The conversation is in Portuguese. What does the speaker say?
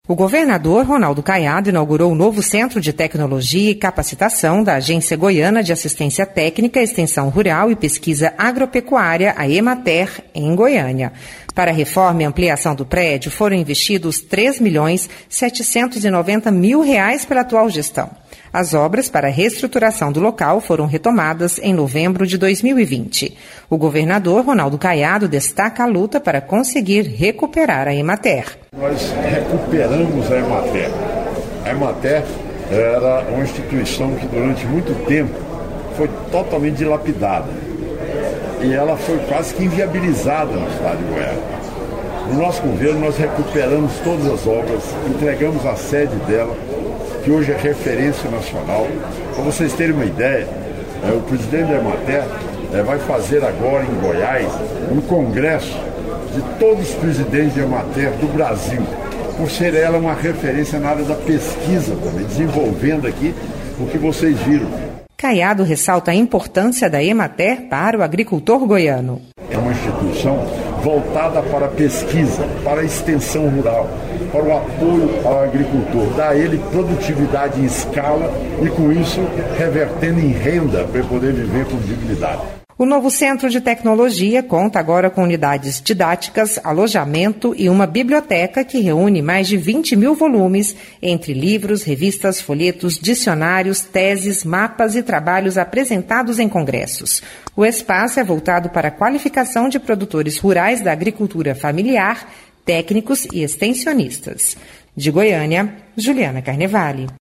O governador Ronaldo Caiado inaugurou o novo Centro de Tecnologia e Capacitação da Agência Goiana de Assistência Técnica, Extensão Rural e Pesquisa Agropecuária, a Emater, em Goiânia. Para a reforma e ampliação do prédio, foram investidos R$ 3.790.000 pela atual gestão. As obras para a reestruturação do local foram retomadas em novembro de 2020. O governador Ronaldo Caiado destaca a luta para conseguir recuperar a Emater. Nós recuperamos a Emater. A Emater era uma instituição que durante muito tempo foi totalmente dilapidada. E ela foi quase que inviabilizada no estado de Goiás. No nosso governo nós recuperamos todas as obras, entregamos a sede dela, que hoje é referência nacional. Para vocês terem uma ideia, o presidente da Emater vai fazer agora em Goiás um congresso de todos os presidentes da Emater do Brasil, por ser ela uma referência na área da pesquisa também, desenvolvendo aqui o que vocês viram. Caiado ressalta a importância da Emater para o agricultor goiano. É uma instituição voltada para a pesquisa, para a extensão rural, para o apoio ao agricultor, dar a ele produtividade em escala e, com isso, revertendo em renda para poder viver com dignidade. O novo Centro de Tecnologia conta agora com unidades didáticas, alojamento e uma biblioteca que reúne mais de 20.000 volumes, entre livros, revistas, folhetos, dicionários, teses, mapas e trabalhos apresentados em congressos. O espaço é voltado para a qualificação de produtores rurais da agricultura familiar, técnicos e extensionistas. De Goiânia, Juliana Carnevale.